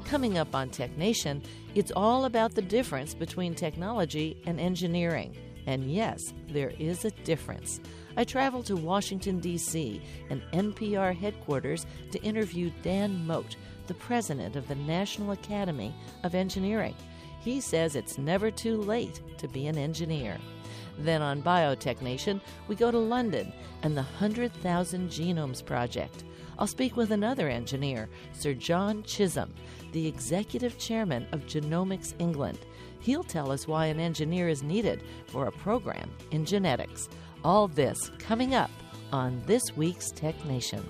Coming up on Tech Nation, it's all about the difference between technology and engineering. And yes, there is a difference. I traveled to Washington, D.C., and NPR headquarters to interview Dan Moat, the president of the National Academy of Engineering. He says it's never too late to be an engineer. Then on Biotech Nation, we go to London and the 100,000 Genomes Project. I'll speak with another engineer, Sir John Chisholm, the executive chairman of Genomics England. He'll tell us why an engineer is needed for a program in genetics. All this coming up on this week's Tech Nation.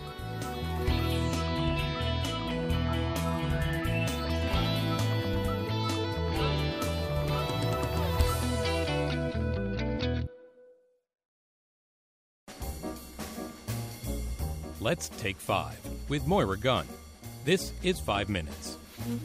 Let's Take 5 with Moira Gunn. This is 5 Minutes.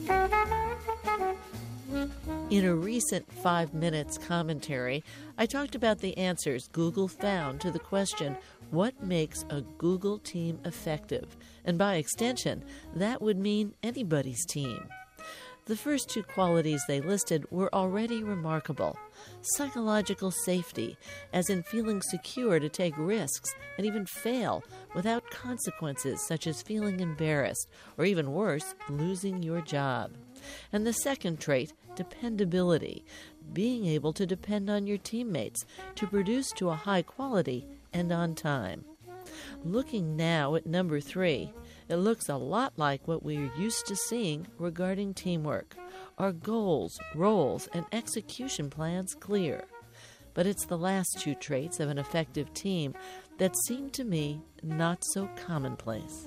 In a recent 5 Minutes commentary, I talked about the answers Google found to the question, what makes a Google team effective? And by extension, that would mean anybody's team. The first two qualities they listed were already remarkable. Psychological safety, as in feeling secure to take risks and even fail without consequences such as feeling embarrassed or even worse, losing your job. And the second trait, dependability, being able to depend on your teammates to produce to a high quality and on time. Looking now at number 3, it looks a lot like what we're used to seeing regarding teamwork. Our goals, roles, and execution plans clear. But it's the last two traits of an effective team that seem to me not so commonplace.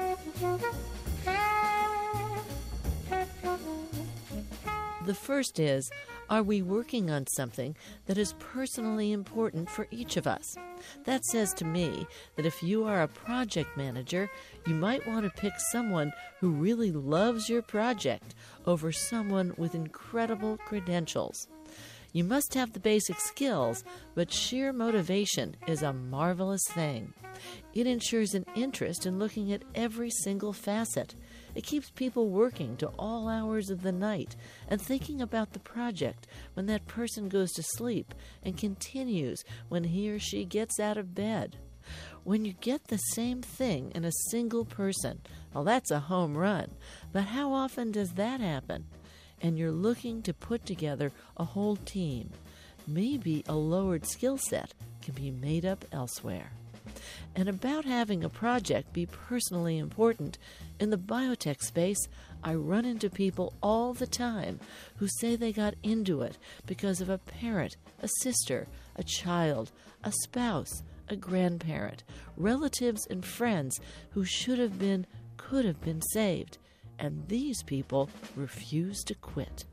The first is, are we working on something that is personally important for each of us? That says to me that if you are a project manager, you might want to pick someone who really loves your project over someone with incredible credentials. You must have the basic skills, but sheer motivation is a marvelous thing. It ensures an interest in looking at every single facet. It keeps people working to all hours of the night and thinking about the project when that person goes to sleep and continues when he or she gets out of bed. When you get the same thing in a single person, well, that's a home run. But how often does that happen? And you're looking to put together a whole team. Maybe a lowered skill set can be made up elsewhere. And about having a project be personally important, in the biotech space, I run into people all the time who say they got into it because of a parent, a sister, a child, a spouse, a grandparent, relatives and friends who should have been, could have been saved. And these people refuse to quit.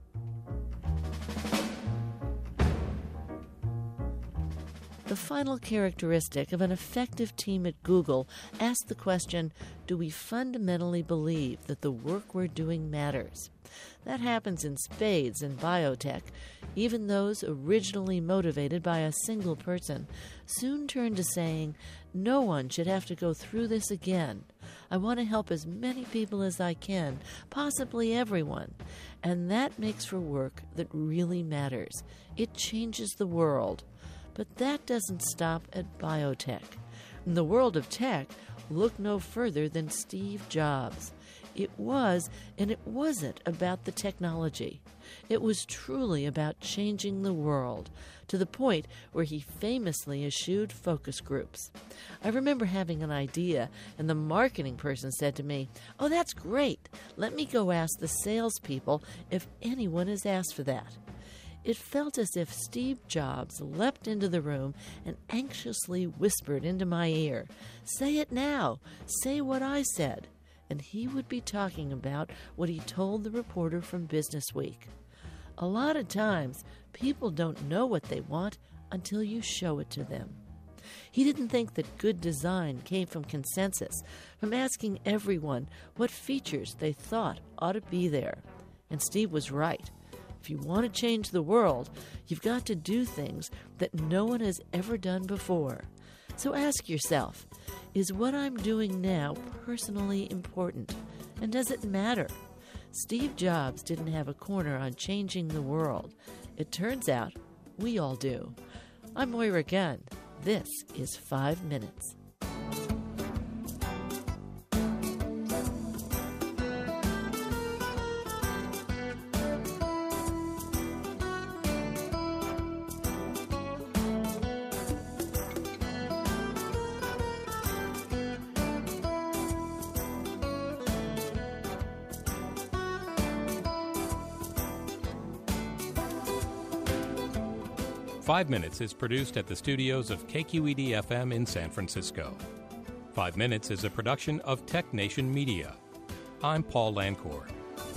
The final characteristic of an effective team at Google asks the question, do we fundamentally believe that the work we're doing matters? That happens in spades in biotech. Even those originally motivated by a single person soon turn to saying, no one should have to go through this again. I want to help as many people as I can, possibly everyone. And that makes for work that really matters. It changes the world. But that doesn't stop at biotech. In the world of tech, look no further than Steve Jobs. It was, and it wasn't about the technology. It was truly about changing the world, to the point where he famously eschewed focus groups. I remember having an idea, and the marketing person said to me, "Oh, that's great. Let me go ask the salespeople if anyone has asked for that." It felt as if Steve Jobs leapt into the room and anxiously whispered into my ear, "Say it now. Say what I said." And he would be talking about what he told the reporter from Business Week. A lot of times, people don't know what they want until you show it to them. He didn't think that good design came from consensus, from asking everyone what features they thought ought to be there. And Steve was right. If you want to change the world, you've got to do things that no one has ever done before. So ask yourself, is what I'm doing now personally important? And does it matter? Steve Jobs didn't have a corner on changing the world. It turns out we all do. I'm Moira Gunn. This is 5 Minutes. Five Minutes is produced at the studios of KQED-FM in San Francisco. 5 Minutes is a production of Tech Nation Media. I'm Paul Lancourt.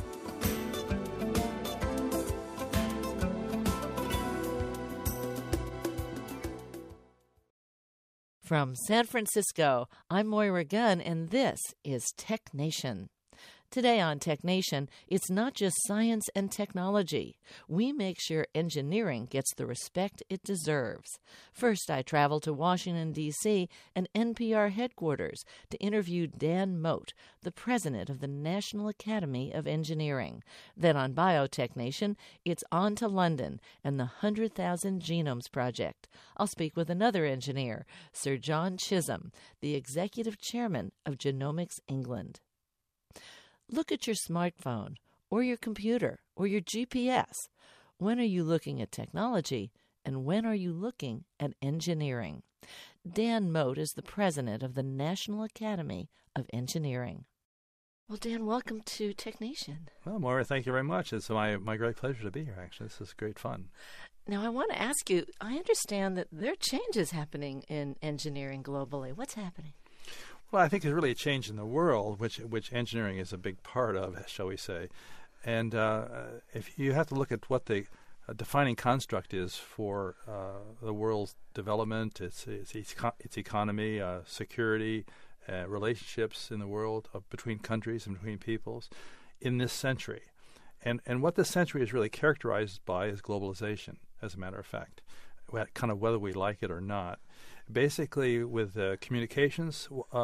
From San Francisco, I'm Moira Gunn, and this is Tech Nation. Today on Tech Nation, it's not just science and technology. We make sure engineering gets the respect it deserves. First, I travel to Washington, D.C. and NPR headquarters to interview Dan Mote, the president of the National Academy of Engineering. Then on Biotech Nation, it's on to London and the 100,000 Genomes Project. I'll speak with another engineer, Sir John Chisholm, the executive chairman of Genomics England. Look at your smartphone or your computer or your GPS. When are you looking at technology and when are you looking at engineering? Dan Mote is the president of the National Academy of Engineering. Well, Dan, welcome to Tech Nation. Well, Maura, thank you very much. It's my great pleasure to be here, actually. This is great fun. Now, I want to ask you, I understand that there are changes happening in engineering globally. What's happening? Well, I think there's really a change in the world, which engineering is a big part of, shall we say. And if you have to look at what the defining construct is for the world's development, its economy, security, relationships in the world between countries and between peoples in this century. And what this century is really characterized by is globalization, as a matter of fact, kind of whether we like it or not. Basically, with communications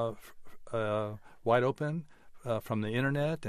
wide open from the internet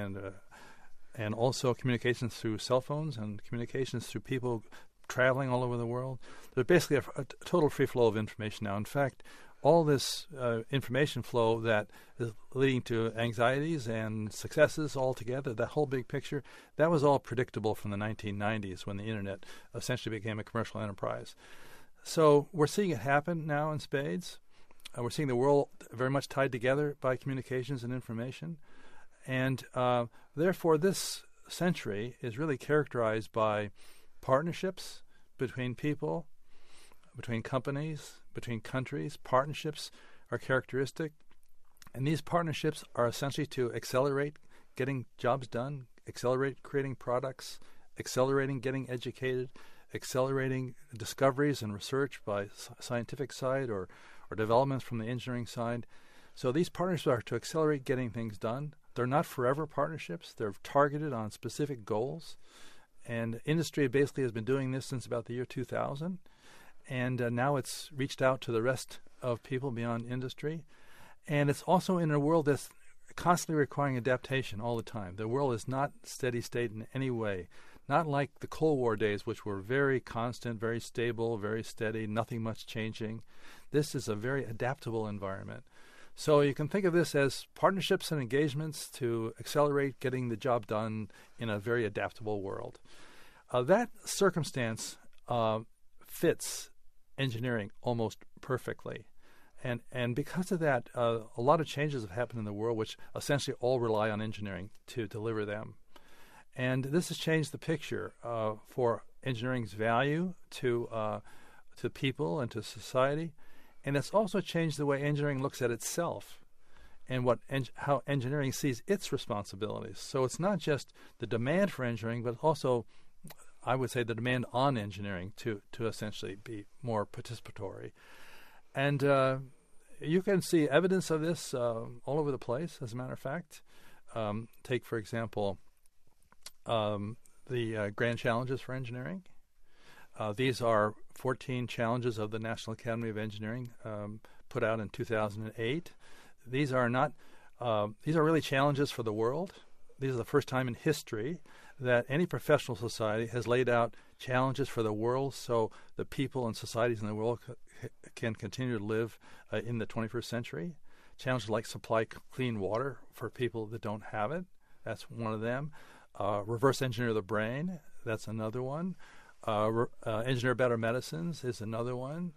and also communications through cell phones and communications through people traveling all over the world. There's basically a total free flow of information now. In fact, all this information flow that is leading to anxieties and successes all together, that whole big picture, that was all predictable from the 1990s when the internet essentially became a commercial enterprise. So we're seeing it happen now in spades. We're seeing the world very much tied together by communications and information. And therefore, this century is really characterized by partnerships between people, between companies, between countries. Partnerships are characteristic. And these partnerships are essentially to accelerate getting jobs done, accelerate creating products, accelerating getting educated, accelerating discoveries and research by scientific side or developments from the engineering side. So these partnerships are to accelerate getting things done. They're not forever partnerships. They're targeted on specific goals. And industry basically has been doing this since about the year 2000. And now it's reached out to the rest of people beyond industry. And it's also in a world that's constantly requiring adaptation all the time. The world is not steady state in any way. Not like the Cold War days, which were very constant, very stable, very steady, nothing much changing. This is a very adaptable environment. So you can think of this as partnerships and engagements to accelerate getting the job done in a very adaptable world. That circumstance fits engineering almost perfectly. And because of that, a lot of changes have happened in the world, which essentially all rely on engineering to deliver them. And this has changed the picture for engineering's value to people and to society. And it's also changed the way engineering looks at itself and how engineering sees its responsibilities. So it's not just the demand for engineering, but also, I would say, the demand on engineering to essentially be more participatory. And you can see evidence of this all over the place, as a matter of fact. Take, for example, the grand challenges for engineering. These are 14 challenges of the National Academy of Engineering put out in 2008. These are really challenges for the world. these are the first time in history that any professional society has laid out challenges for the world so the people and societies in the world can continue to live in the 21st century. Challenges like supply clean water for people that don't have it. That's one of them. Reverse engineer the brain. That's another one. Engineer better medicines is another one.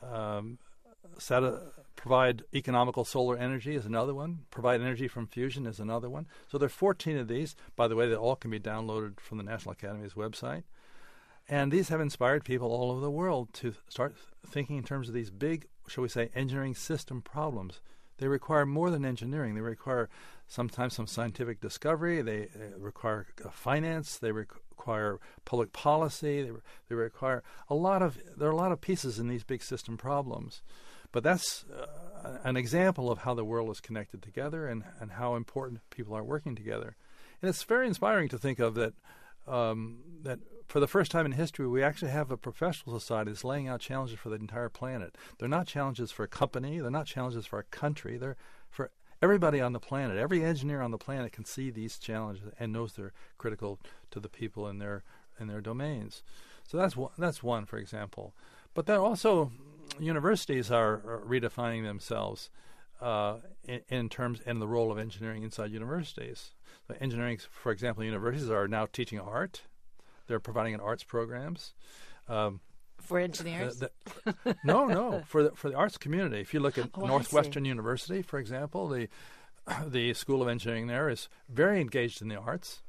Provide economical solar energy is another one. Provide energy from fusion is another one. So there are 14 of these, by the way, that all can be downloaded from the National Academy's website. And these have inspired people all over the world to start thinking in terms of these big, shall we say, engineering system problems. They require more than engineering. They require sometimes some scientific discovery. They require finance. They require public policy. They require there are a lot of pieces in these big system problems. But that's an example of how the world is connected together and how important people are working together. And it's very inspiring to think of that for the first time in history, we actually have a professional society that's laying out challenges for the entire planet. They're not challenges for a company. They're not challenges for a country. They're for everybody on the planet. Every engineer on the planet can see these challenges and knows they're critical to the people in their domains. So that's one, for example. But then also universities are redefining themselves in the role of engineering inside universities. So engineering, for example, universities are now teaching art. They're providing arts programs. For engineers? No, for the arts community. If you look at Northwestern University, for example, the School of Engineering there is very engaged in the arts,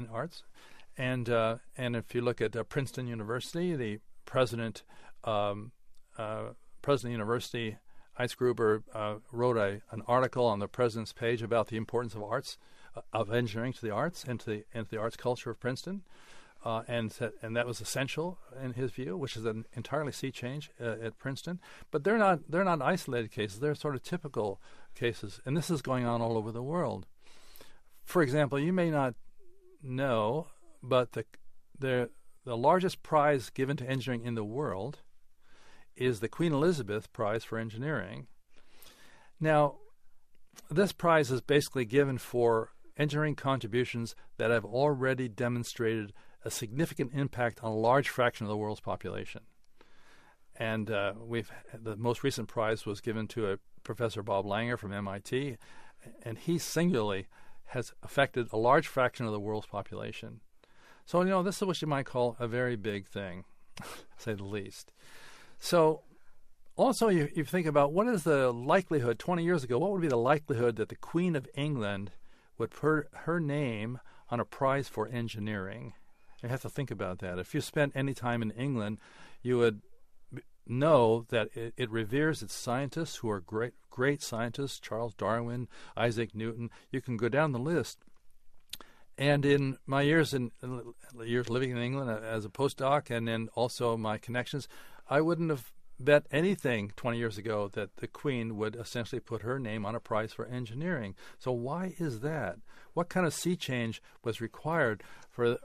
and if you look at Princeton University, the president of the university, Heinz Gruber, wrote an article on the president's page about the importance of arts, of engineering to the arts and to the arts culture of Princeton. And that was essential in his view, which is an entirely sea change at Princeton. But they're not isolated cases. They're sort of typical cases, and this is going on all over the world. For example, you may not know, but the largest prize given to engineering in the world is the Queen Elizabeth Prize for Engineering. Now, this prize is basically given for engineering contributions that have already demonstrated a significant impact on a large fraction of the world's population. And the most recent prize was given to Professor Bob Langer from MIT, and he singularly has affected a large fraction of the world's population. So, this is what you might call a very big thing, to say the least. So, also you think about what is the likelihood, 20 years ago, what would be the likelihood that the Queen of England would put her name on a prize for engineering? You have to think about that. If you spent any time in England, you would know that it reveres its scientists who are great scientists, Charles Darwin, Isaac Newton. You can go down the list. And in my years living in England as a postdoc, and then also my connections, I wouldn't have bet anything 20 years ago that the Queen would essentially put her name on a prize for engineering. So why is that? What kind of sea change was required for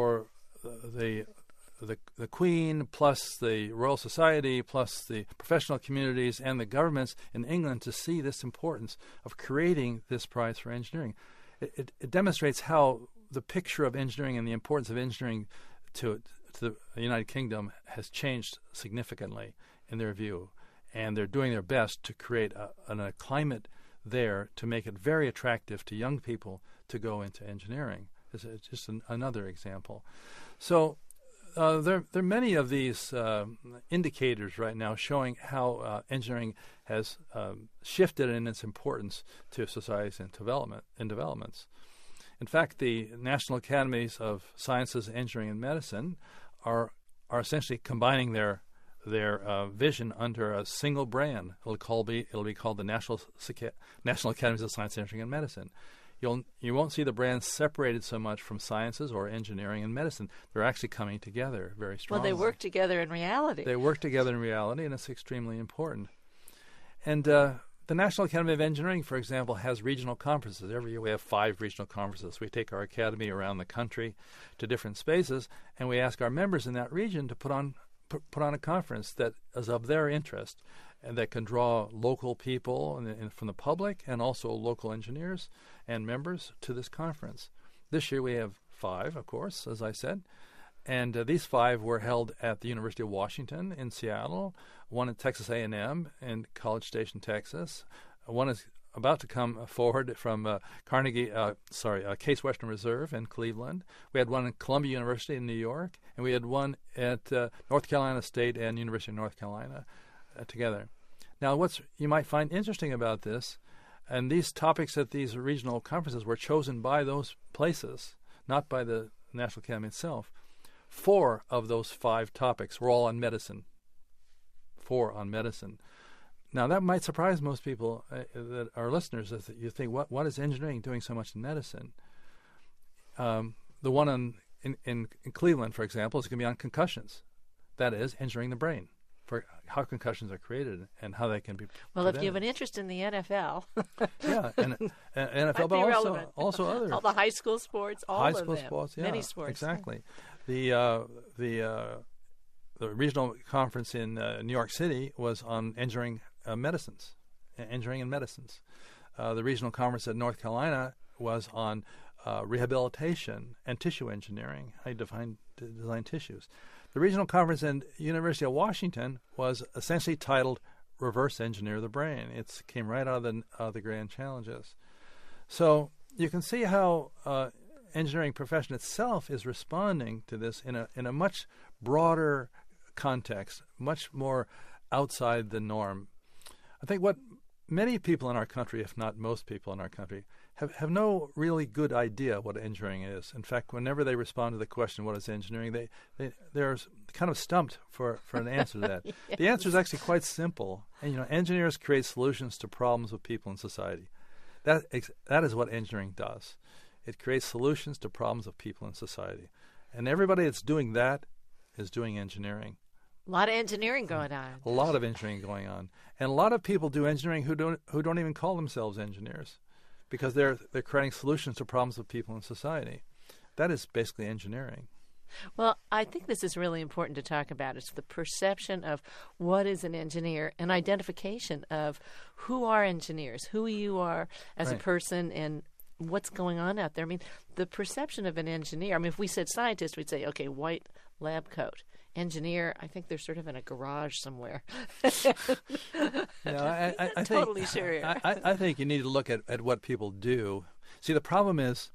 the Queen plus the Royal Society plus the professional communities and the governments in England to see this importance of creating this prize for engineering? It demonstrates how the picture of engineering and the importance of engineering to the United Kingdom has changed significantly in their view, and they're doing their best to create a climate there to make it very attractive to young people to go into engineering. It's just another example. So there are many of these indicators right now showing how engineering has shifted in its importance to societies and developments. In fact, the National Academies of Sciences, Engineering, and Medicine are essentially combining their vision under a single brand. It'll be called the National Academies of Science, Engineering, and Medicine. You won't see the brands separated so much from sciences or engineering and medicine. They're actually coming together very strongly. Well, they work together in reality. They work together in reality, and it's extremely important. And the National Academy of Engineering, for example, has regional conferences. Every year we have 5 regional conferences. We take our academy around the country to different spaces, and we ask our members in that region to put on a conference that is of their interest and that can draw local people from the public and also local engineers and members to this conference. This year we have 5, of course, as I said. And these 5 were held at the University of Washington in Seattle, one at Texas A&M in College Station, Texas. One is about to come forward from Case Western Reserve in Cleveland. We had one at Columbia University in New York, and we had one at North Carolina State and University of North Carolina together. Now, what you might find interesting about this, and these topics at these regional conferences were chosen by those places, not by the National Academy itself. 4 of those 5 topics were all on medicine. 4 on medicine. Now, that might surprise most people that are listeners, as you think, what is engineering doing so much in medicine? The one in Cleveland, for example, is going to be on concussions. That is, engineering the brain, for how concussions are created and how they can be prevented. If you have an interest in the NFL. Yeah, and NFL, but also other. All the high school sports, all high of school them. sports, yeah, many sports. Exactly. The regional conference in New York City was on engineering medicines, engineering and medicines. The regional conference at North Carolina was on rehabilitation and tissue engineering, how you design tissues. The regional conference in University of Washington was essentially titled Reverse Engineer the Brain. It came right out of the grand challenges. So you can see how engineering profession itself is responding to this in a much broader context, much more outside the norm. I think what many people in our country, if not most people in our country, have no really good idea what engineering is. In fact, whenever they respond to the question, what is engineering, they're kind of stumped for an answer to that. Yes. The answer is actually quite simple. And, engineers create solutions to problems of people in society. That is what engineering does. It creates solutions to problems of people in society. And everybody that's doing that is doing engineering. A lot of engineering going on. A lot of engineering going on. And a lot of people do engineering who don't even call themselves engineers, because they're creating solutions to problems of people in society. That is basically engineering. Well, I think this is really important to talk about. It's the perception of what is an engineer and identification of who are engineers, who you are as a person, and what's going on out there. I mean, the perception of an engineer, if we said scientist, we'd say, okay, white lab coat. Engineer, I think they're sort of in a garage somewhere. I totally sure. I think you need to look at what people do. See, the problem is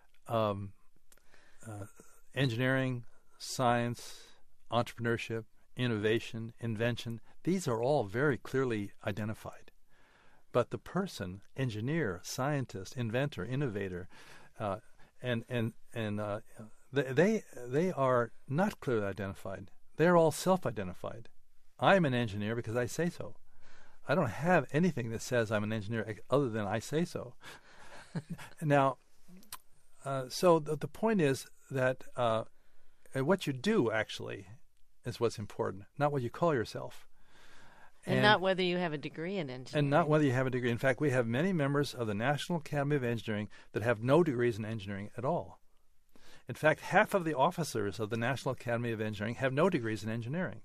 engineering, science, entrepreneurship, innovation, invention, these are all very clearly identified. But the person, engineer, scientist, inventor, innovator, they are not clearly identified. They're all self-identified. I'm an engineer because I say so. I don't have anything that says I'm an engineer other than I say so. Now, so the point is that what you do actually is what's important, not what you call yourself. And not whether you have a degree in engineering. And not whether you have a degree. In fact, we have many members of the National Academy of Engineering that have no degrees in engineering at all. In fact, half of the officers of the National Academy of Engineering have no degrees in engineering.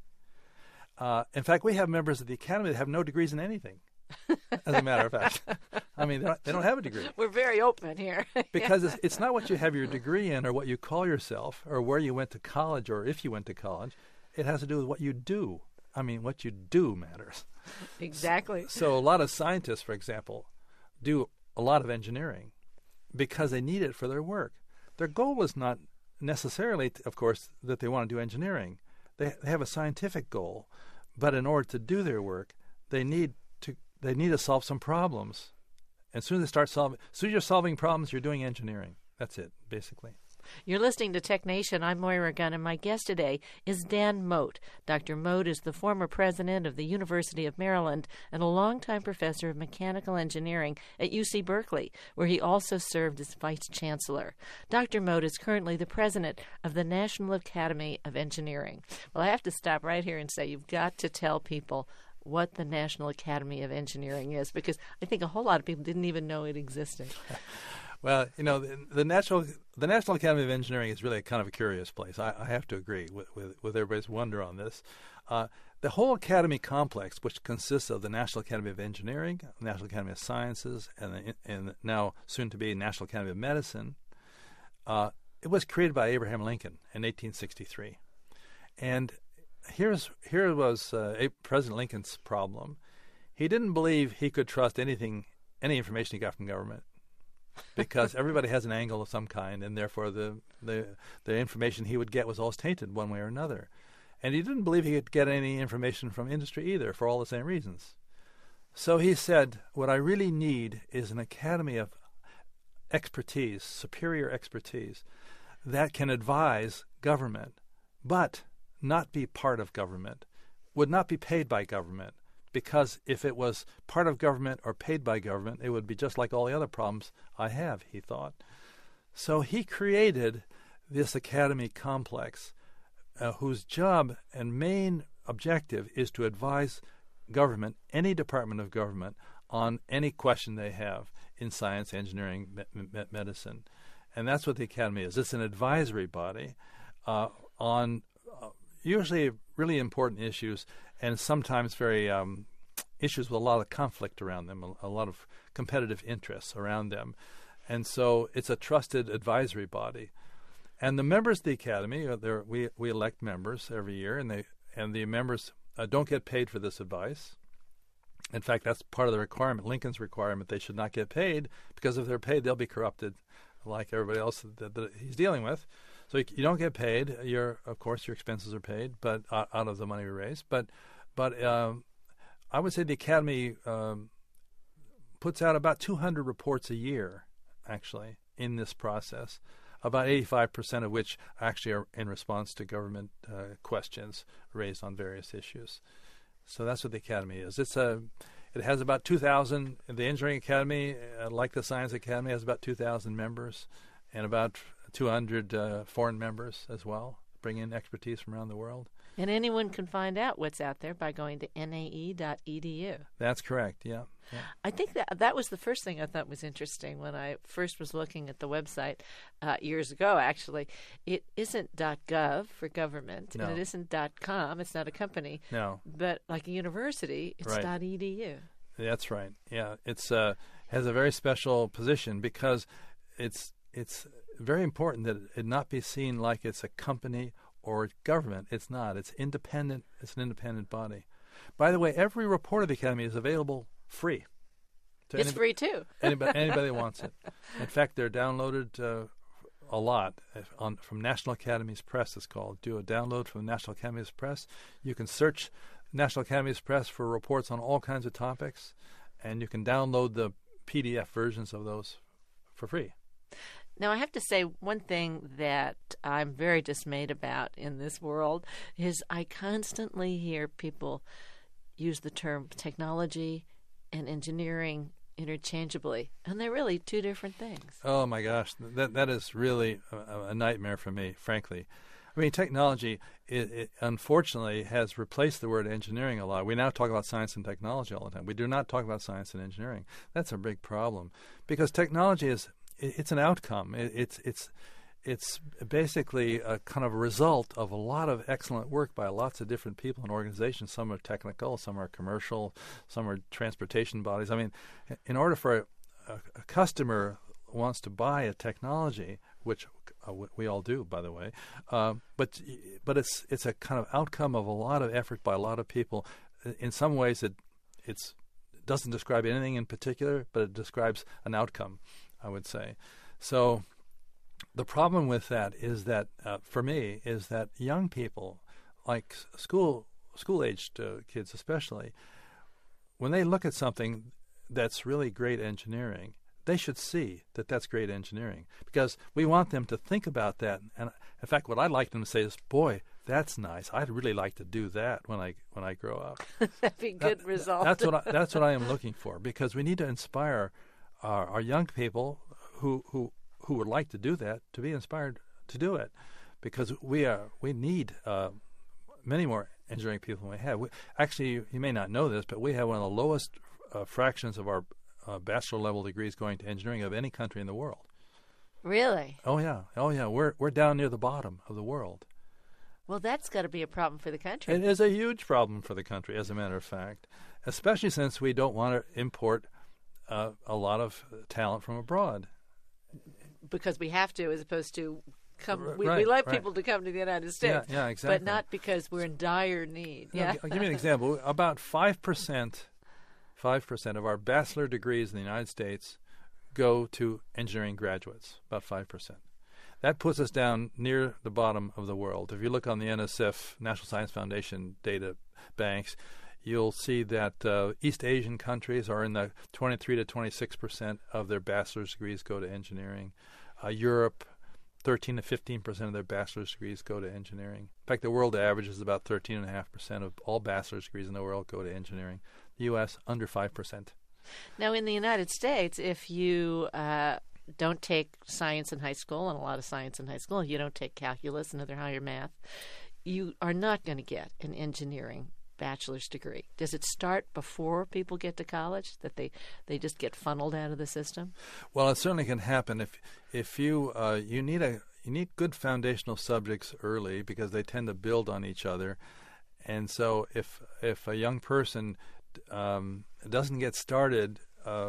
In fact, we have members of the Academy that have no degrees in anything, as a matter of fact. They don't have a degree. We're very open here. Because it's not what you have your degree in or what you call yourself or where you went to college or if you went to college. It has to do with what you do. What you do matters. Exactly. So a lot of scientists, for example, do a lot of engineering because they need it for their work. Their goal is not necessarily, of course, that they want to do engineering. They have a scientific goal, but in order to do their work, they need to solve some problems. And as soon as you're solving problems, you're doing engineering. That's it, basically. You're listening to Tech Nation. I'm Moira Gunn, and my guest today is Dan Mote. Dr. Mote is the former president of the University of Maryland and a longtime professor of mechanical engineering at UC Berkeley, where he also served as vice chancellor. Dr. Mote is currently the president of the National Academy of Engineering. Well, I have to stop right here and say you've got to tell people what the National Academy of Engineering is, because I think a whole lot of people didn't even know it existed. Well, the National Academy of Engineering is really kind of a curious place. I have to agree with everybody's wonder on this. The whole academy complex, which consists of the National Academy of Engineering, National Academy of Sciences, and now soon to be National Academy of Medicine, it was created by Abraham Lincoln in 1863. And here was President Lincoln's problem. He didn't believe he could trust any information he got from government, because everybody has an angle of some kind, and therefore the information he would get was always tainted one way or another. And he didn't believe he could get any information from industry either, for all the same reasons. So he said, what I really need is an academy of expertise, superior expertise, that can advise government, but not be part of government, would not be paid by government, because if it was part of government or paid by government, it would be just like all the other problems I have, he thought. So he created this academy complex, whose job and main objective is to advise government, any department of government, on any question they have in science, engineering, medicine. And that's what the academy is. It's an advisory body on usually really important issues, and sometimes very issues with a lot of conflict around them, a lot of competitive interests around them. And so it's a trusted advisory body. And the members of the academy, we elect members every year, and the members don't get paid for this advice. In fact, that's part of the requirement, Lincoln's requirement. They should not get paid, because if they're paid, they'll be corrupted like everybody else that he's dealing with. So you don't get paid. Of course, your expenses are paid, but out of the money we raise. But I would say the academy puts out about 200 reports a year, actually, in this process. About 85% of which actually are in response to government questions raised on various issues. So that's what the academy is. It has about 2,000. The Engineering Academy, like the Science Academy, has about 2,000 members, and about 200 foreign members as well, bring in expertise from around the world. And anyone can find out what's out there by going to nae.edu. That's correct, yeah. I think that was the first thing I thought was interesting when I first was looking at the website years ago, actually. It isn't .gov for government, No. and it isn't .com. It's not a company. No. But like a university, it's Right. .edu. That's right, yeah. It's has a very special position because it's very important that it not be seen like it's a company or government. It's not. It's independent. It's an independent body. By the way, every report of the Academy is available free. It's free, too. Anybody wants it. In fact, they're downloaded a lot from National Academies Press, it's called. Do a download from National Academies Press. You can search National Academies Press for reports on all kinds of topics, and you can download the PDF versions of those for free. Now, I have to say, one thing that I'm very dismayed about in this world is I constantly hear people use the term technology and engineering interchangeably, and they're really two different things. Oh, my gosh. That is really a nightmare for me, frankly. I mean, technology, it unfortunately has replaced the word engineering a lot. We now talk about science and technology all the time. We do not talk about science and engineering. That's a big problem, because technology it's an outcome. It's basically a kind of a result of a lot of excellent work by lots of different people and organizations. Some are technical, some are commercial, some are transportation bodies. I mean, in order for a customer wants to buy a technology, which we all do, by the way, but it's a kind of outcome of a lot of effort by a lot of people. In some ways, it doesn't describe anything in particular, but it describes an outcome, I would say. So the problem with that is that, for me, is that young people, like school-aged kids especially, when they look at something that's really great engineering, they should see that that's great engineering, because we want them to think about that. And in fact, what I'd like them to say is, "Boy, that's nice. I'd really like to do that when I grow up." That'd be a good result. That's what I am looking for, because we need to inspire our young people who would like to do that to be inspired to do it, because we need many more engineering people than we have. Actually, you may not know this, but we have one of the lowest fractions of our bachelor level degrees going to engineering of any country in the world. Really? Oh yeah. We're down near the bottom of the world. Well, that's got to be a problem for the country. It is a huge problem for the country, as a matter of fact, especially since we don't want to import a lot of talent from abroad. because we have to, as opposed to come. We Right, like right. people to come to the United States. Yeah, exactly. But not because we're in dire need. You know, I'll give you an example. About 5% of our bachelor degrees in the United States go to engineering graduates, about 5%. That puts us down near the bottom of the world. If you look on the NSF, National Science Foundation data banks, you'll see that East Asian countries are in the 23 to 26% of their bachelor's degrees go to engineering. Europe, 13 to 15% of their bachelor's degrees go to engineering. In fact, the world average is about 13.5% of all bachelor's degrees in the world go to engineering. The U.S., under 5%. Now, in the United States, if you don't take science in high school, and a lot of science in high school, you don't take calculus and other higher math, you are not going to get an engineering bachelor's degree. Does it start before people get to college, that they just get funneled out of the system? Well, it certainly can happen if you need good foundational subjects early, because they tend to build on each other. And so if a young person doesn't get started,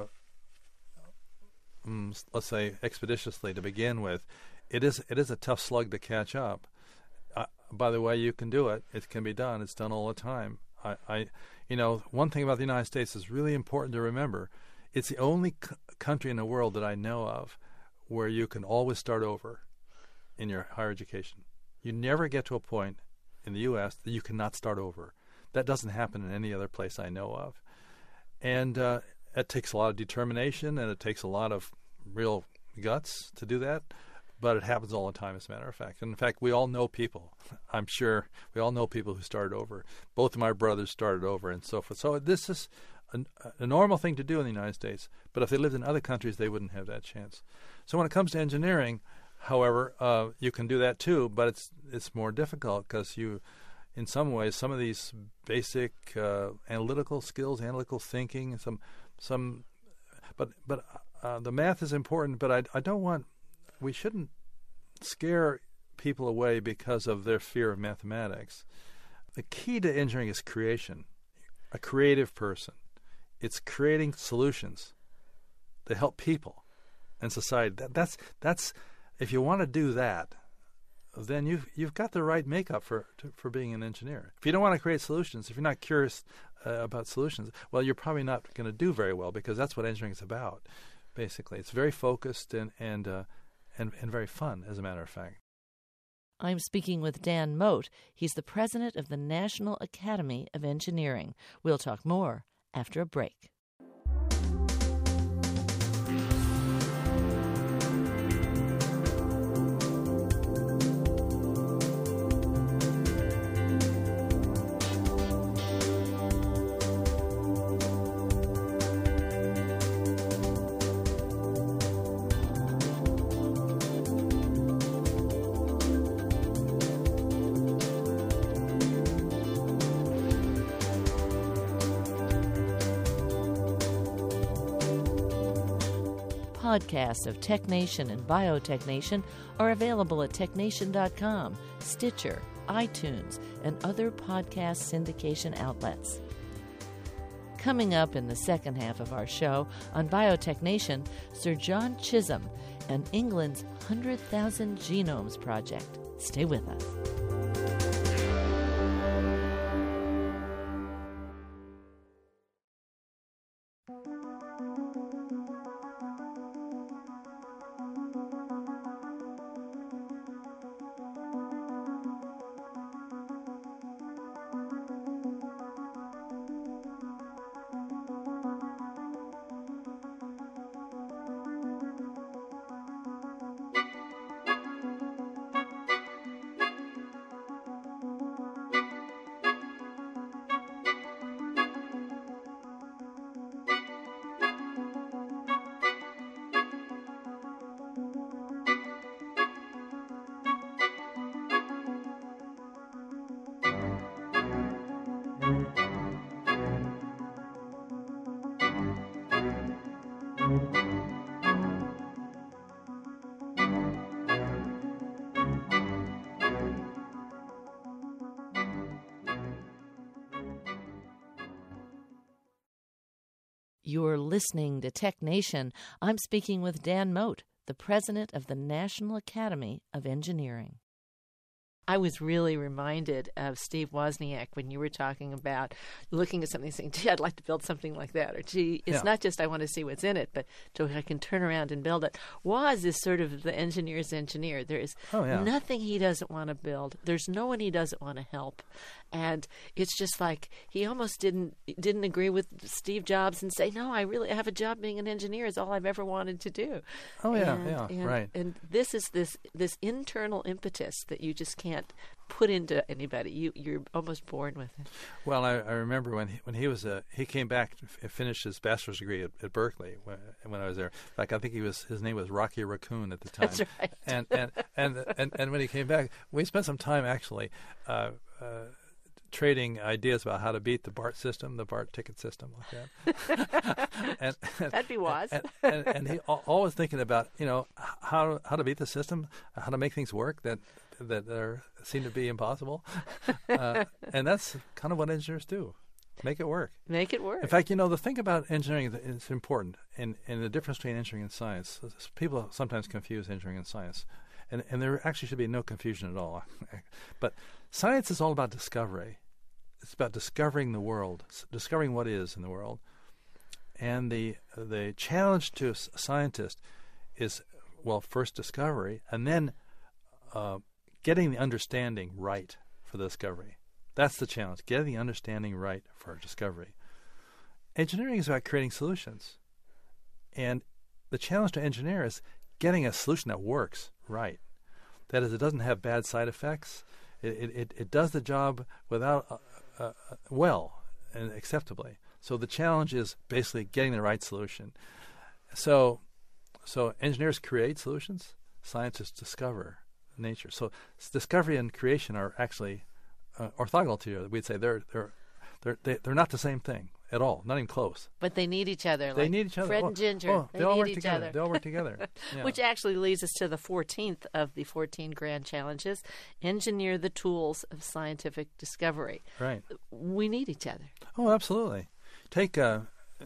let's say expeditiously to begin with, it is a tough slug to catch up. By the way, you can do it. It can be done. It's done all the time. One thing about the United States is really important to remember. It's the only country in the world that I know of where you can always start over in your higher education. You never get to a point in the U.S. that you cannot start over. That doesn't happen in any other place I know of. And it takes a lot of determination, and it takes a lot of real guts to do that. But it happens all the time, as a matter of fact. And in fact, we all know people. I'm sure we all know people who started over. Both of my brothers started over and so forth. So this is a normal thing to do in the United States. But if they lived in other countries, they wouldn't have that chance. So when it comes to engineering, however, you can do that too. But it's more difficult because you, in some ways, some of these basic analytical skills, analytical thinking, but the math is important. But I don't want. We shouldn't scare people away because of their fear of mathematics. The key to engineering is creation, a creative person. It's creating solutions that help people and society. That's if you want to do that, then you've got the right makeup for being an engineer. If you don't want to create solutions, if you're not curious about solutions, well, you're probably not going to do very well, because that's what engineering is about. Basically, it's very focused and very fun, as a matter of fact. I'm speaking with Dan Mote. He's the president of the National Academy of Engineering. We'll talk more after a break. Podcasts of TechNation and BioTechNation are available at technation.com, Stitcher, iTunes, and other podcast syndication outlets. Coming up in the second half of our show on BioTechNation, Sir John Chisholm and England's 100,000 Genomes Project. Stay with us. You're listening to Tech Nation. I'm speaking with Dan Mote, the president of the National Academy of Engineering. I was really reminded of Steve Wozniak when you were talking about looking at something and saying, gee, I'd like to build something like that. Or, gee, it's not just I want to see what's in it, but so I can turn around and build it. Woz is sort of the engineer's engineer. There is nothing he doesn't want to build. There's no one he doesn't want to help. And it's just like he almost didn't agree with Steve Jobs and say, no, I have a job being an engineer is all I've ever wanted to do. Right. And this is this internal impetus that you just can't put into anybody. You're almost born with it. Well, I remember when he came back and finished his bachelor's degree at Berkeley when I was there. Like I think his name was Rocky Raccoon at the time. That's right. And when he came back, we spent some time actually trading ideas about how to beat the BART system, the BART ticket system, like that. That'd be Woz. And he always thinking about how to beat the system, how to make things work that seem to be impossible, and that's kind of what engineers do. Make it work. Make it work. In fact, the thing about engineering is important, and the difference between engineering and science. People sometimes confuse engineering and science, and there actually should be no confusion at all. But science is all about discovery. It's about discovering the world, discovering what is in the world. And the challenge to a scientist is, well, first discovery, and then getting the understanding right for the discovery. That's the challenge, getting the understanding right for discovery. Engineering is about creating solutions. And the challenge to engineer is getting a solution that works right. That is, it doesn't have bad side effects. It does the job without well and acceptably. So the challenge is basically getting the right solution. So engineers create solutions. Scientists discover nature. So discovery and creation are actually orthogonal to each other. We'd say they're not the same thing at all, not even close. But they need each other. They need each other. Fred and Ginger. They all need work each together. other. They all work together. Yeah. Which actually leads us to the 14th of the 14 grand challenges: engineer the tools of scientific discovery. Right. We need each other. Oh, absolutely. Take a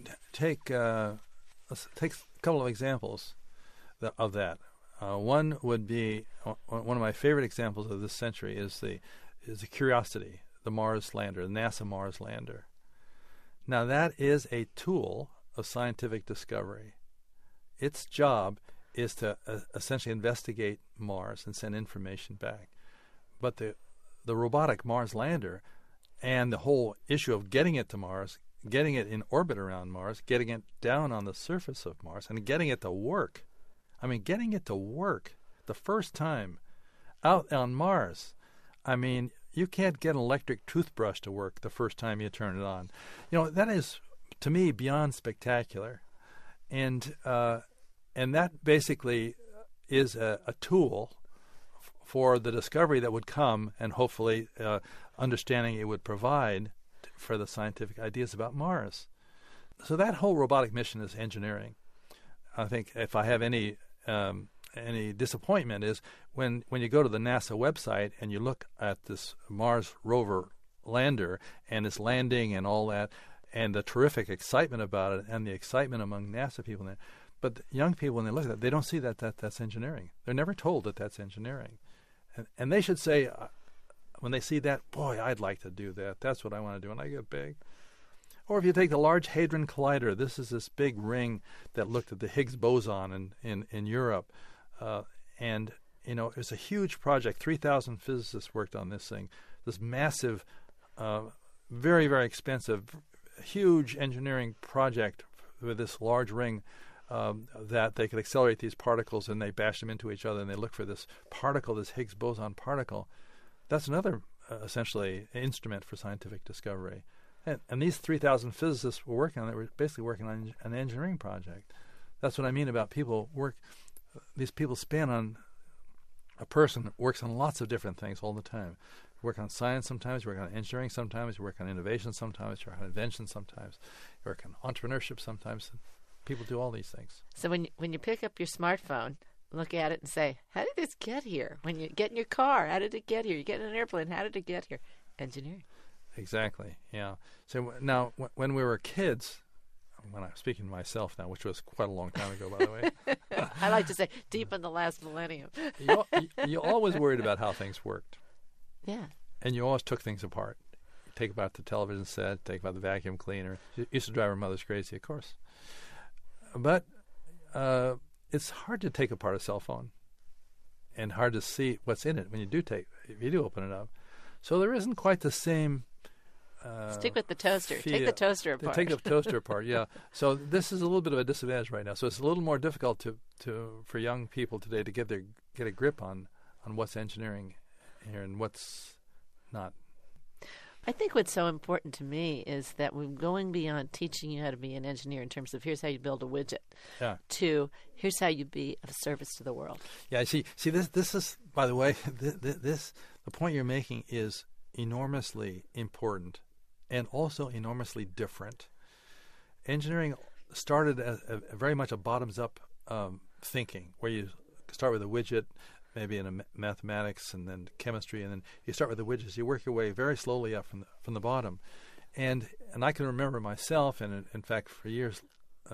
couple of examples of that. One would be one of my favorite examples of this century is the Curiosity, the Mars lander, the NASA Mars lander. Now that is a tool of scientific discovery. Its job is to essentially investigate Mars and send information back. But the robotic Mars lander and the whole issue of getting it to Mars, getting it in orbit around Mars, getting it down on the surface of Mars, and getting it to work. I mean, getting it to work the first time out on Mars. I mean, you can't get an electric toothbrush to work the first time you turn it on. That is, to me, beyond spectacular. And that basically is a tool for the discovery that would come and hopefully understanding it would provide for the scientific ideas about Mars. So that whole robotic mission is engineering. I think if I have any disappointment is when you go to the NASA website and you look at this Mars rover lander and its landing and all that and the terrific excitement about it and the excitement among NASA people there. But young people, when they look at that, they don't see that's engineering. They're never told that that's engineering. And they should say, when they see that, boy, I'd like to do that. That's what I want to do when I get big. Or if you take the Large Hadron Collider, this is this big ring that looked at the Higgs boson in Europe. And it's a huge project. 3,000 physicists worked on this thing. This massive, very, very expensive, huge engineering project with this large ring that they could accelerate these particles, and they bash them into each other, and they look for this particle, this Higgs boson particle. That's another, essentially, instrument for scientific discovery. And these 3,000 physicists were working on it. Were basically working on an engineering project. That's what I mean about people work. These people span on a person works on lots of different things all the time. You work on science sometimes. You work on engineering sometimes. You work on innovation sometimes. You work on invention sometimes. You work on entrepreneurship sometimes. People do all these things. So when you pick up your smartphone, look at it and say, how did this get here? When you get in your car, how did it get here? You get in an airplane, how did it get here? Engineering. Exactly, yeah. So now, when we were kids, when I'm speaking to myself now, which was quite a long time ago, by the way. I like to say deep in the last millennium. You always worried about how things worked. Yeah. And you always took things apart. You take apart the television set, take apart the vacuum cleaner. It used to drive our mothers crazy, of course. But it's hard to take apart a cell phone and hard to see what's in it when if you do open it up. So there isn't quite the same... Stick with the toaster. Take the toaster apart. Take the toaster apart, yeah. So this is a little bit of a disadvantage right now. So it's a little more difficult for young people today to get a grip on what's engineering here and what's not. I think what's so important to me is that we're going beyond teaching you how to be an engineer in terms of here's how you build a widget to here's how you be of service to the world. Yeah, see this is, by the way, the point you're making is enormously important and also enormously different. Engineering started as very much a bottoms-up thinking, where you start with a widget, maybe in mathematics and then chemistry, and then you start with the widgets. You work your way very slowly up from the bottom. And I can remember myself, and in fact for years,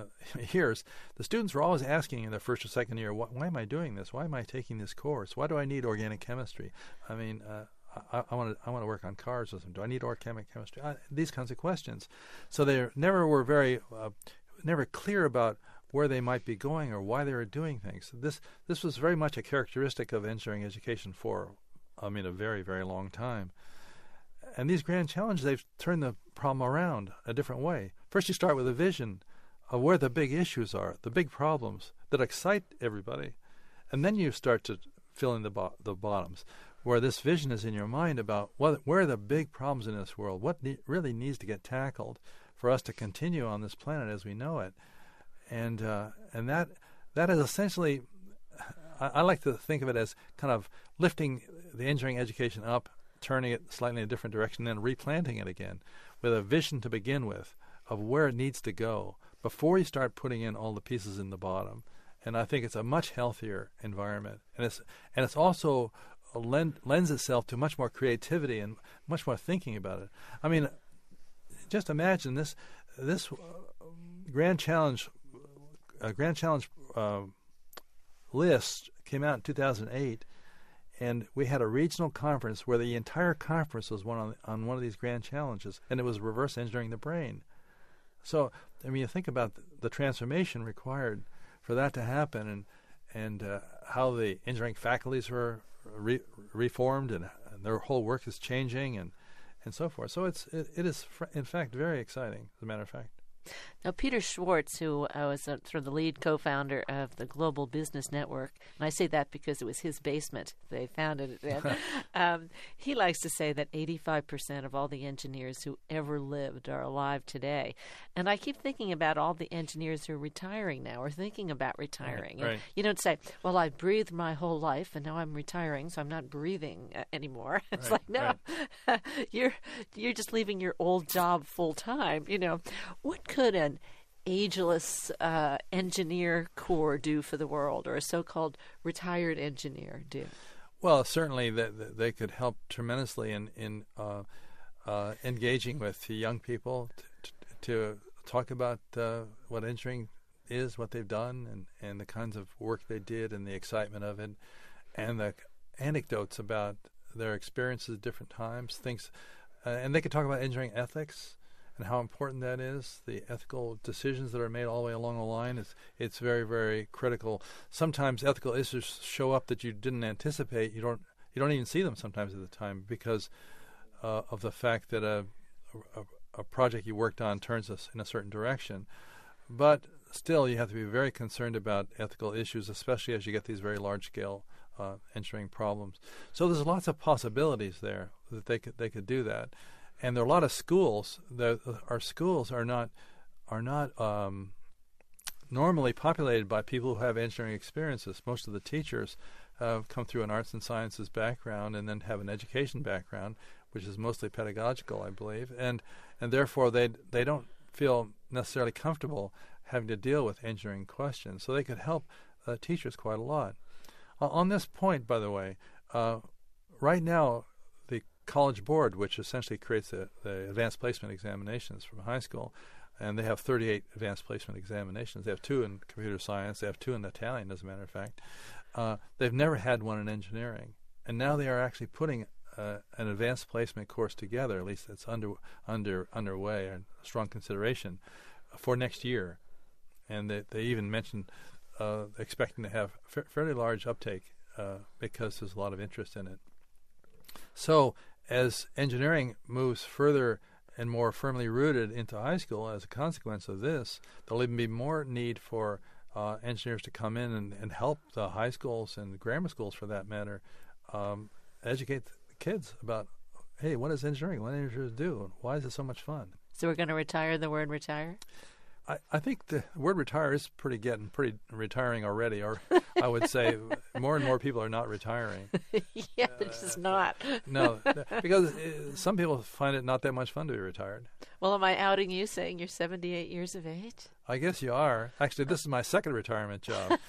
the students were always asking in their first or second year, why am I doing this? Why am I taking this course? Why do I need organic chemistry? I mean, I want to work on cars or something. Do I need organic chemistry? These kinds of questions. So they never were never clear about where they might be going or why they were doing things. This was very much a characteristic of engineering education for, a very, very long time. And these grand challenges, they've turned the problem around a different way. First, you start with a vision of where the big issues are, the big problems that excite everybody, and then you start to fill in the bottoms, where this vision is in your mind about where are the big problems in this world, what really needs to get tackled for us to continue on this planet as we know it. And that is essentially, I like to think of it as kind of lifting the engineering education up, turning it slightly in a different direction, then replanting it again with a vision to begin with of where it needs to go before you start putting in all the pieces in the bottom. And I think it's a much healthier environment, and it's also lends itself to much more creativity and much more thinking about it. I mean, just imagine this Grand Challenge list came out in 2008, and we had a regional conference where the entire conference was on one of these grand challenges, and it was reverse engineering the brain. So, I mean, you think about the transformation required for that to happen, and how the engineering faculties were reformed, and their whole work is changing, and so forth. So it is in fact very exciting, as a matter of fact. Now, Peter Schwartz, who was sort of the lead co-founder of the Global Business Network, and I say that because it was his basement they founded it in, he likes to say that 85% of all the engineers who ever lived are alive today. And I keep thinking about all the engineers who are retiring now or thinking about retiring. Right. And you don't say, well, I've breathed my whole life and now I'm retiring, so I'm not breathing anymore. It's like, no, you're just leaving your old job full time. What could an ageless engineer corps do for the world, or a so-called retired engineer do? Well, certainly they could help tremendously in engaging with young people to talk about what engineering is, what they've done, and the kinds of work they did, and the excitement of it, and the anecdotes about their experiences at different times, things, and they could talk about engineering ethics and how important that is, the ethical decisions that are made all the way along the line. It's very, very critical. Sometimes ethical issues show up that you didn't anticipate. You don't even see them sometimes at the time because of the fact that a project you worked on turns us in a certain direction. But still, you have to be very concerned about ethical issues, especially as you get these very large-scale engineering problems. So there's lots of possibilities there that they could do that. And there are a lot of schools. Our schools are not normally populated by people who have engineering experiences. Most of the teachers come through an arts and sciences background and then have an education background, which is mostly pedagogical, I believe. And therefore they don't feel necessarily comfortable having to deal with engineering questions. So they could help teachers quite a lot. On this point, by the way, right now, College Board, which essentially creates the advanced placement examinations from high school, And they have 38 advanced placement examinations. They have 2 in computer science. They have 2 in Italian, as a matter of fact. They've never had one in engineering. And now they are actually putting an advanced placement course together, at least it's underway and strong consideration, for next year. And they even mentioned expecting to have fairly large uptake because there's a lot of interest in it. So as engineering moves further and more firmly rooted into high school as a consequence of this, there'll even be more need for engineers to come in and help the high schools and grammar schools, for that matter, educate the kids about, hey, what is engineering? What do engineers do? And why is it so much fun? So we're going to retire the word retire? I think the word retire is getting pretty retiring already, or I would say more and more people are not retiring. Yeah, they're just not. No, because some people find it not that much fun to be retired. Well, am I outing you saying you're 78 years of age? I guess you are. Actually, this is my second retirement job.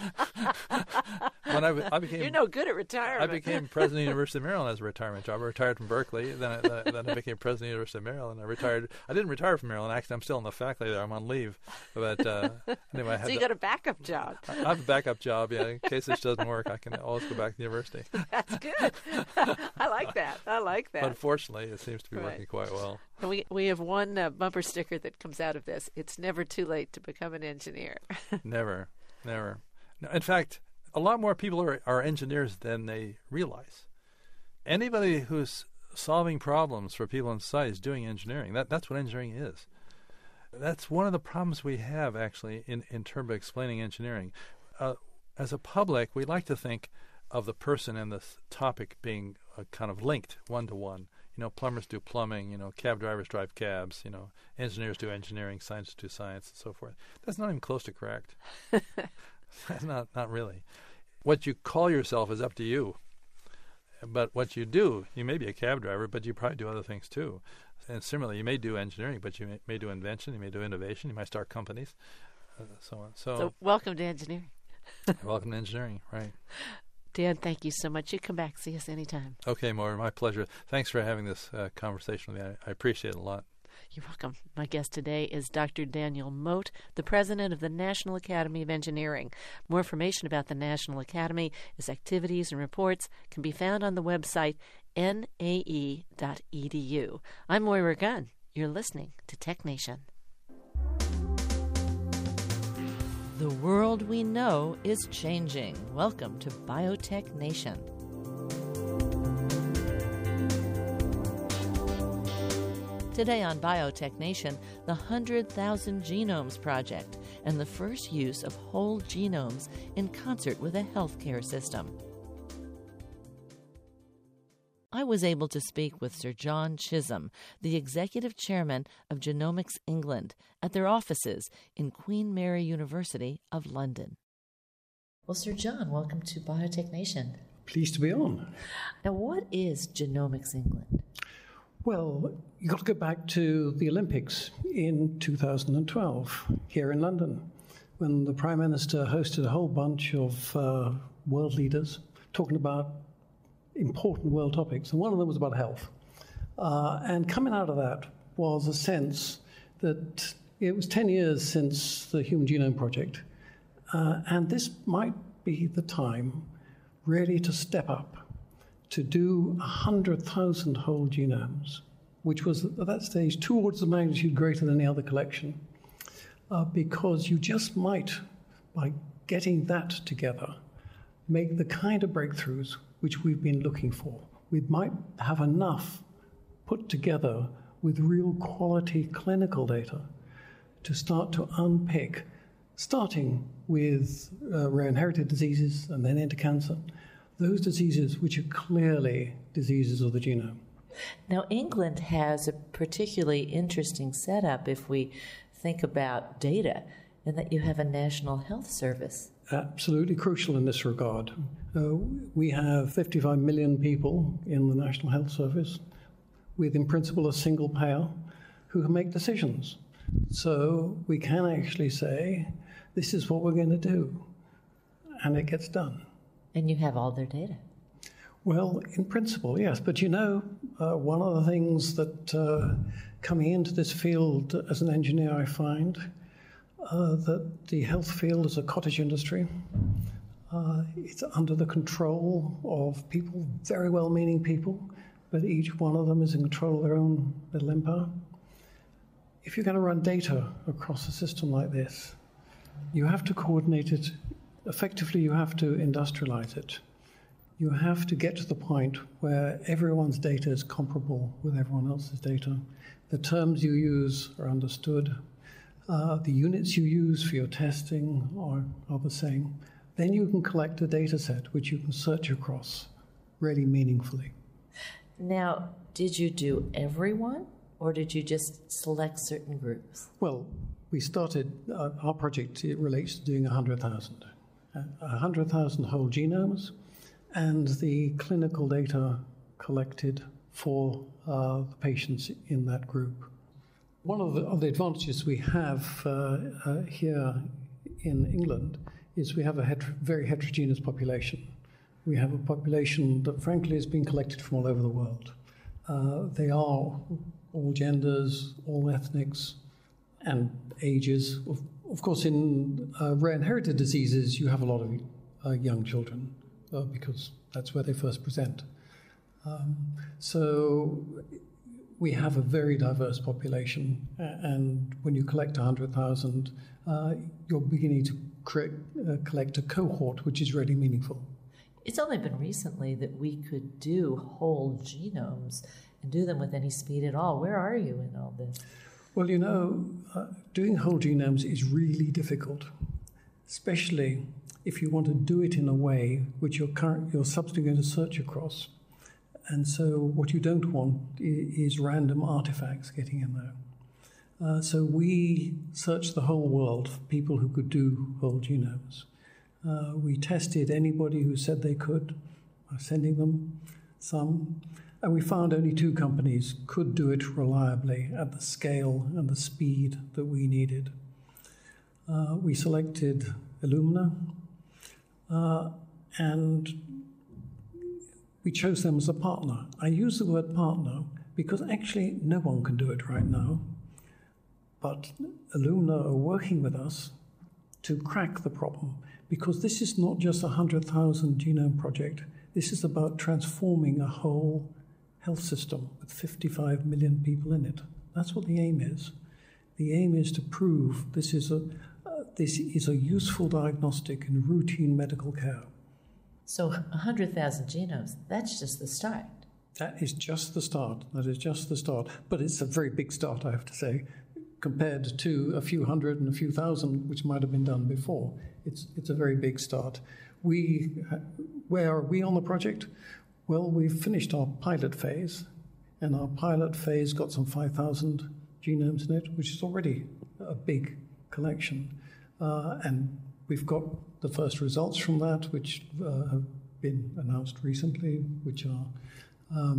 When I became, you're no good at retirement. I became president of the University of Maryland as a retirement job. I retired from Berkeley, then I became president of the University of Maryland. I retired. I didn't retire from Maryland. Actually, I'm still in the faculty there. I'm on leave. But anyway, so you got a backup job. I have a backup job. Yeah, in case this doesn't work, I can always go back to the university. That's good. I like that. But unfortunately, it seems to be working quite well. And we have one bumper sticker that comes out of this. It's never too late to become an engineer. Never. No, in fact, a lot more people are engineers than they realize. Anybody who's solving problems for people in society is doing engineering. That's what engineering is. That's one of the problems we have, actually, in terms of explaining engineering. As a public, we like to think of the person and the topic being kind of linked one-to-one. Plumbers do plumbing, cab drivers drive cabs, engineers do engineering, scientists do science, and so forth. That's not even close to correct. That's not really. What you call yourself is up to you. But what you do, you may be a cab driver, but you probably do other things too. And similarly, you may do engineering, but you may do invention, you may do innovation, you might start companies, so on. So welcome to engineering. Welcome to engineering, right. Dan, thank you so much. You come back, see us anytime. Okay, Maura, my pleasure. Thanks for having this conversation with me. I appreciate it a lot. You're welcome. My guest today is Dr. Daniel Mote, the president of the National Academy of Engineering. More information about the National Academy, its activities and reports can be found on the website nae.edu. I'm Moira Gunn. You're listening to Tech Nation. The world we know is changing. Welcome to Biotech Nation. Today on Biotech Nation, the 100,000 Genomes Project and the first use of whole genomes in concert with a healthcare system. I was able to speak with Sir John Chisholm, the executive chairman of Genomics England, at their offices in Queen Mary University of London. Well, Sir John, welcome to Biotech Nation. Pleased to be on. Now, what is Genomics England? Well, you've got to go back to the Olympics in 2012 here in London, when the Prime Minister hosted a whole bunch of world leaders talking about important world topics, and one of them was about health. And coming out of that was a sense that it was 10 years since the Human Genome Project, and this might be the time really to step up, to do 100,000 whole genomes, which was at that stage 2 orders of magnitude greater than any other collection, because you just might, by getting that together, make the kind of breakthroughs which we've been looking for. We might have enough put together with real quality clinical data to start to unpick, starting with rare inherited diseases and then into cancer, those diseases which are clearly diseases of the genome. Now, England has a particularly interesting setup if we think about data, in that you have a national health service. Absolutely crucial in this regard. We have 55 million people in the National Health Service with, in principle, a single payer who can make decisions. So we can actually say, this is what we're going to do, and it gets done. And you have all their data. Well, in principle, yes. But one of the things that coming into this field as an engineer, I find that the health field is a cottage industry. It's under the control of people, very well-meaning people, but each one of them is in control of their own little empire. If you're going to run data across a system like this, you have to coordinate it. Effectively, you have to industrialize it. You have to get to the point where everyone's data is comparable with everyone else's data. The terms you use are understood. The units you use for your testing are the same. Then you can collect a data set which you can search across really meaningfully. Now, did you do everyone, or did you just select certain groups? Well, we started, our project, it relates to doing 100,000. 100,000 whole genomes, and the clinical data collected for the patients in that group. One of the advantages we have here in England is we have a very heterogeneous population. We have a population that, frankly, has been collected from all over the world. They are all genders, all ethnics, and ages. Of course, in rare inherited diseases, you have a lot of young children because that's where they first present. So we have a very diverse population, and when you collect 100,000, you're beginning to collect a cohort which is really meaningful. It's only been recently that we could do whole genomes and do them with any speed at all. Where are you in all this? Well, doing whole genomes is really difficult, especially if you want to do it in a way which you're subsequently going to search across. And so what you don't want is random artifacts getting in there. So we searched the whole world for people who could do whole genomes. We tested anybody who said they could, sending them some. And we found only 2 companies could do it reliably at the scale and the speed that we needed. We selected Illumina, and we chose them as a partner. I use the word partner because actually no one can do it right now. But Illumina are working with us to crack the problem, because this is not just a 100,000 genome project. This is about transforming a whole health system with 55 million people in it. That's what the aim is. The aim is to prove this is a useful diagnostic in routine medical care. So 100,000 genomes, that's just the start. That is just the start. But it's a very big start, I have to say, compared to a few hundred and a few thousand, which might have been done before. It's a very big start. Where are we on the project? Well, we've finished our pilot phase, and our pilot phase got some 5,000 genomes in it, which is already a big collection. And we've got the first results from that, which have been announced recently, which are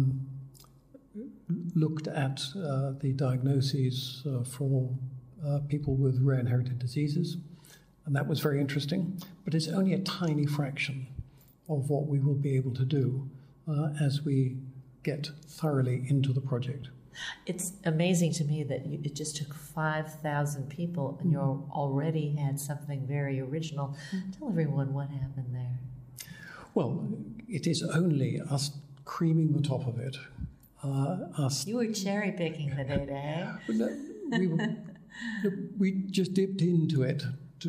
looked at the diagnoses for people with rare inherited diseases. And that was very interesting, but it's only a tiny fraction of what we will be able to do as we get thoroughly into the project. It's amazing to me that it just took 5,000 people and you already had something very original. Tell everyone what happened there. Well, it is only us creaming the top of it. You were cherry picking the data, eh? We just dipped into it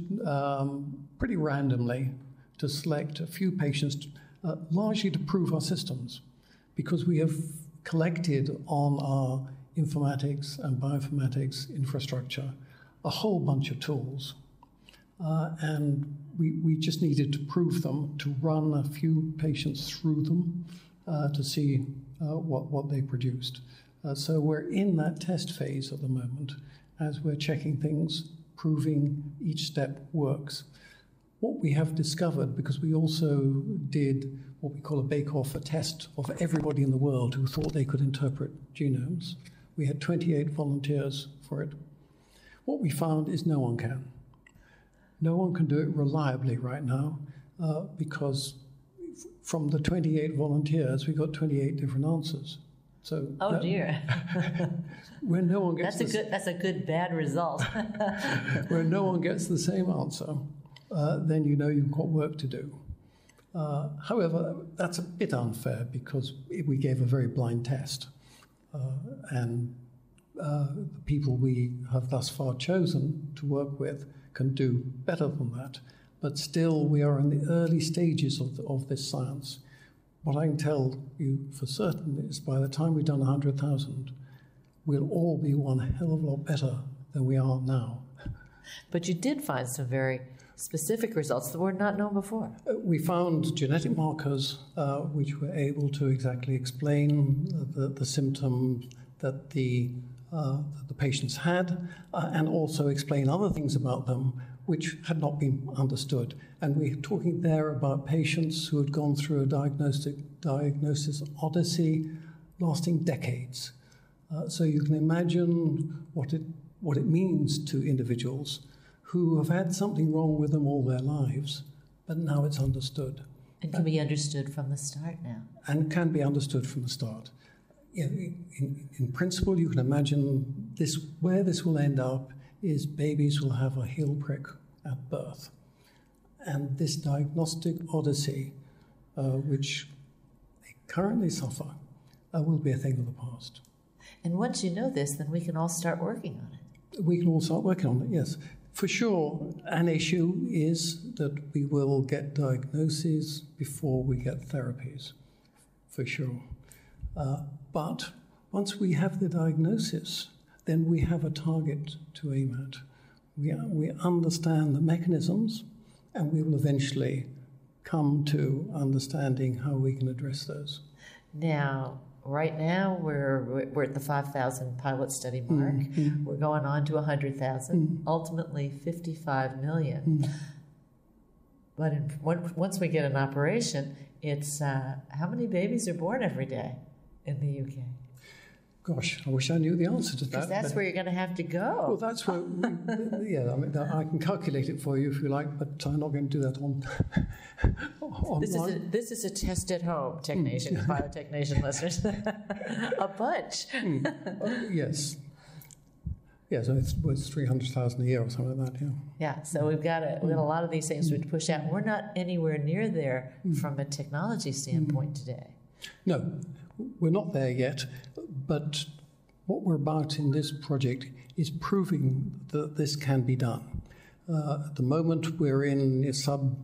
pretty randomly to select a few patients, largely to prove our systems, because we have collected on our informatics and bioinformatics infrastructure a whole bunch of tools. And we just needed to prove them, to run a few patients through them to see what they produced. So we're in that test phase at the moment as we're checking things, proving each step works. What we have discovered, because we also did what we call a bake-off, a test of everybody in the world who thought they could interpret genomes. We had 28 volunteers for it. What we found is no one can. No one can do it reliably right now because from the 28 volunteers, we got 28 different answers. So dear. When no one gets that's a good bad result. when no one gets the same answer, then you know you've got work to do. However, that's a bit unfair because we gave a very blind test, and the people we have thus far chosen to work with can do better than that. But still, we are in the early stages of this science. What I can tell you for certain is by the time we've done 100,000, we'll all be one hell of a lot better than we are now. But you did find some very specific results that were not known before. We found genetic markers which were able to exactly explain the symptoms that the patients had, and also explain other things about them which had not been understood. And we're talking there about patients who had gone through a diagnosis odyssey lasting decades. So you can imagine what it means to individuals who have had something wrong with them all their lives, but now it's understood. And can be understood from the start now. And can be understood from the start. In principle, you can imagine where this will end up is babies will have a heel prick at birth. And this diagnostic odyssey, which they currently suffer, will be a thing of the past. And once you know this, then we can all start working on it. We can all start working on it, yes. For sure, an issue is that we will get diagnoses before we get therapies, for sure. But once we have the diagnosis, then we have a target to aim at. We understand the mechanisms, and we will eventually come to understanding how we can address those. Now, right now, we're at the 5,000 pilot study mark. Mm-hmm. We're going on to 100,000, ultimately 55 million. But once we get an operation, it's how many babies are born every day in the UK? Gosh, I wish I knew the answer to that. Because that's where you're going to have to go. Well, that's where, I can calculate it for you if you like, but I'm not going to do that on This is a test at home, technicians, biotechnician listeners. A bunch. Yes. Yeah, so it's 300,000 a year or something like that, yeah. Yeah, so we've got a lot of these things to push out. We're not anywhere near there from a technology standpoint today. No, we're not there yet, but what we're about in this project is proving that this can be done. At the moment, we're in sub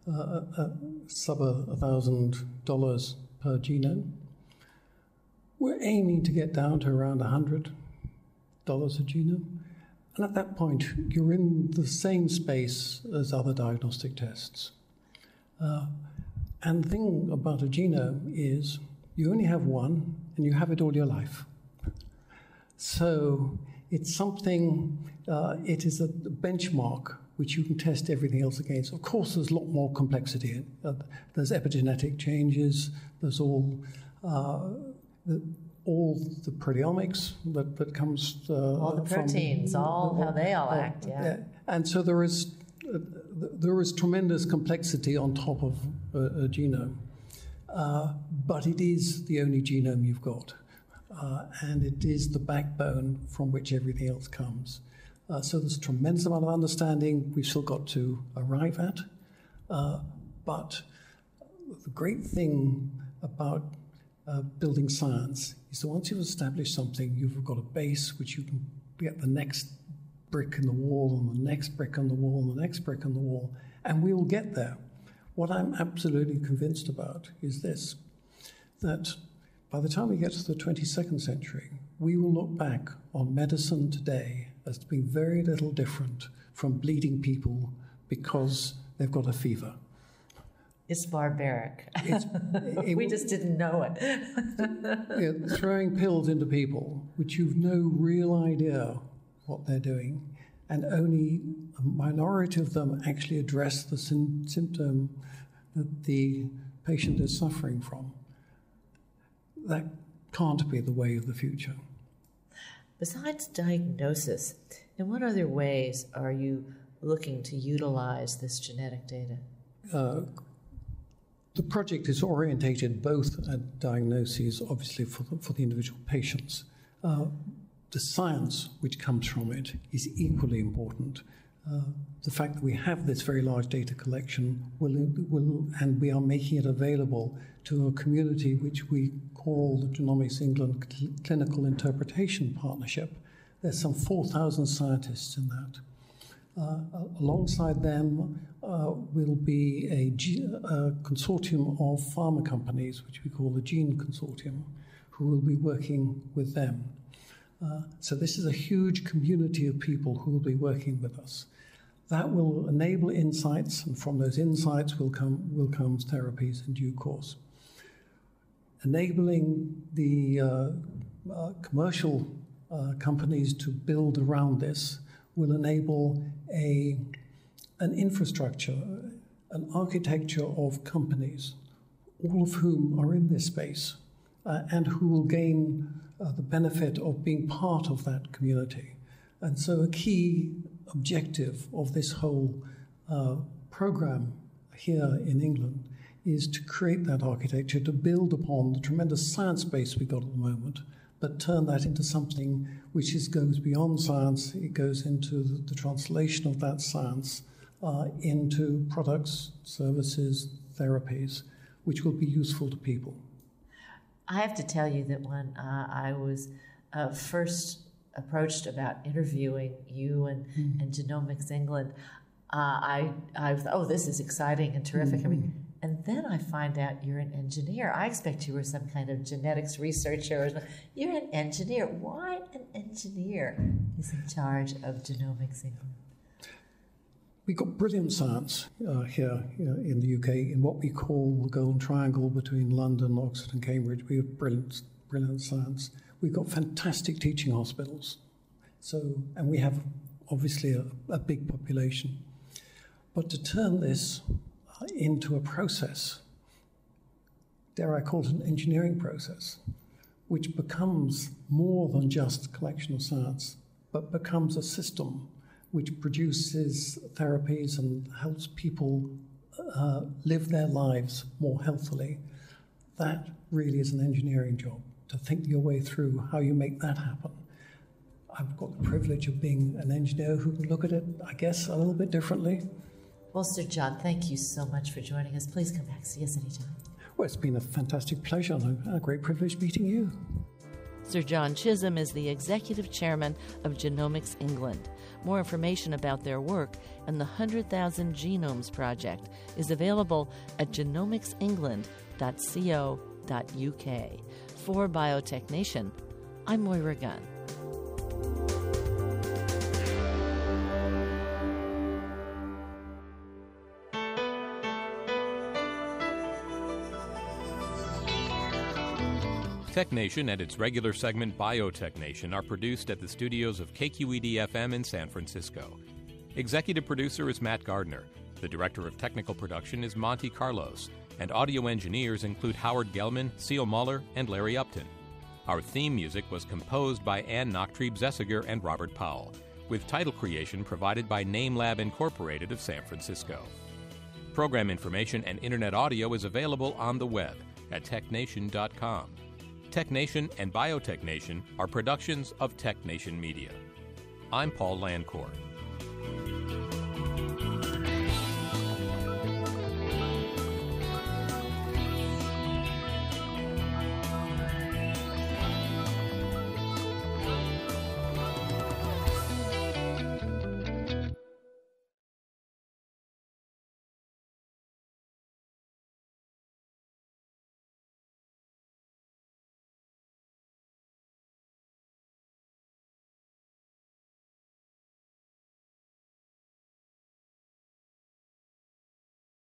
$1,000 per genome. We're aiming to get down to around $100 a genome. And at that point, you're in the same space as other diagnostic tests. And the thing about a genome is you only have one, and you have it all your life. So it's something, it is a benchmark which you can test everything else against. Of course, there's a lot more complexity. There's epigenetic changes, there's all the proteomics that comes all the proteins, how they all act, yeah. And so there is tremendous complexity on top of a genome. But it is the only genome you've got. And it is the backbone from which everything else comes. So there's a tremendous amount of understanding we've still got to arrive at. But the great thing about building science is that once you've established something, you've got a base which you can get the next brick in the wall, and the next brick on the wall, and the next brick on the wall, and we will get there. What I'm absolutely convinced about is this, that by the time we get to the 22nd century, we will look back on medicine today as being very little different from bleeding people because they've got a fever. It's barbaric. We just didn't know it. Throwing pills into people, which you've no real idea what they're doing, and only a minority of them actually address the symptom that the patient is suffering from. That can't be the way of the future. Besides diagnosis, in what other ways are you looking to utilize this genetic data? The project is orientated both at diagnoses, obviously, for the individual patients. The science which comes from it is equally important. The fact that we have this very large data collection and we are making it available to a community which we call the Genomics England Clinical Interpretation Partnership. There's some 4,000 scientists in that. Alongside them will be a consortium of pharma companies, which we call the Gene Consortium, who will be working with them. So this is a huge community of people who will be working with us. That will enable insights, and from those insights will come therapies in due course. Enabling the commercial companies to build around this will enable an infrastructure, an architecture of companies, all of whom are in this space, and who will gain the benefit of being part of that community. And so a key objective of this whole program here in England is to create that architecture, to build upon the tremendous science base we've got at the moment, but turn that into something which goes beyond science. It goes into the translation of that science into products, services, therapies, which will be useful to people. I have to tell you that when I was first approached about interviewing you and Genomics England, I thought, this is exciting and terrific. Mm-hmm. I mean, and then I find out you're an engineer. I expect you were some kind of genetics researcher. You're an engineer. Why an engineer is in charge of Genomics England? We've got brilliant science here in the UK in what we call the Golden Triangle between London, Oxford and Cambridge. We have brilliant science. We've got fantastic teaching hospitals. And we have obviously a big population. But to turn this into a process, dare I call it an engineering process, which becomes more than just a collection of science, but becomes a system which produces therapies and helps people live their lives more healthily. That really is an engineering job, to think your way through how you make that happen. I've got the privilege of being an engineer who can look at it, I guess, a little bit differently. Well, Sir John, thank you so much for joining us. Please come back. See us anytime. Well, it's been a fantastic pleasure and a great privilege meeting you. Sir John Chisholm is the Executive Chairman of Genomics England. More information about their work and the 100,000 Genomes Project is available at genomicsengland.co.uk. For Biotech Nation, I'm Moira Gunn. Tech Nation and its regular segment Biotech Nation are produced at the studios of KQED-FM in San Francisco. Executive producer is Matt Gardner. The director of technical production is Monty Carlos. And audio engineers include Howard Gelman, Seal Muller, and Larry Upton. Our theme music was composed by Ann Nachtrieb-Zessiger and Robert Powell, with title creation provided by NameLab Incorporated of San Francisco. Program information and internet audio is available on the web at technation.com. Tech Nation and Biotech Nation are productions of Tech Nation Media. I'm Paul Landcourt.